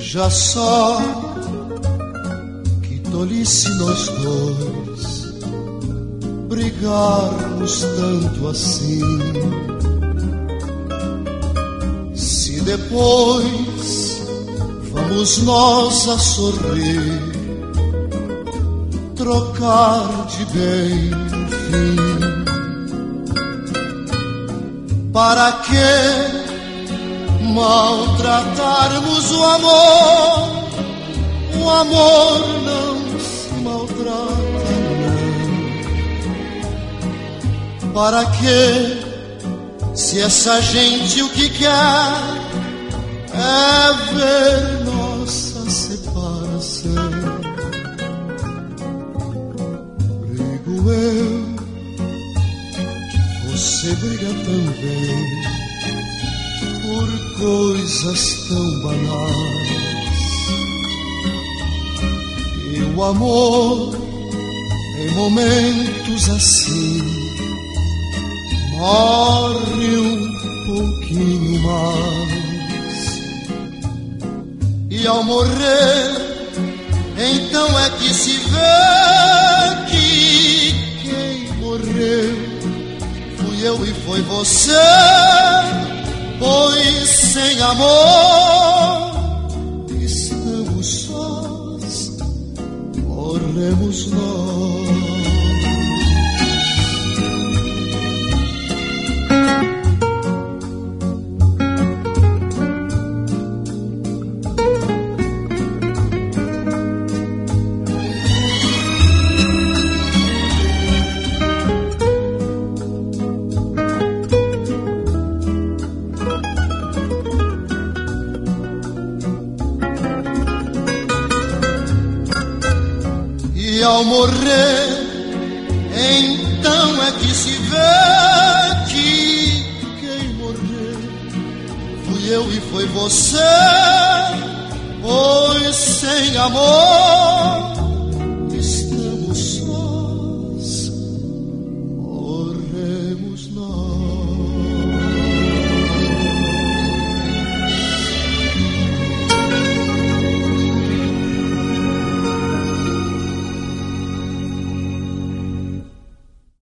Veja só que tolice nós dois brigarmos tanto assim. Se depois vamos nós a sorrir, trocar de bem no fim, para que maltratarmos o amor? O amor não se maltrata, não. Para que, se essa gente o que quer é ver nossa separação? Brigo eu, você briga também, por coisas tão banais. E o amor, em momentos assim, morre um pouquinho mais. E ao morrer, então é que se vê que quem morreu fui eu e foi você. Pois sem amor estamos sós, morremos nós. E ao morrer, então é que se vê que quem morreu fui eu e foi você. Pois sem amor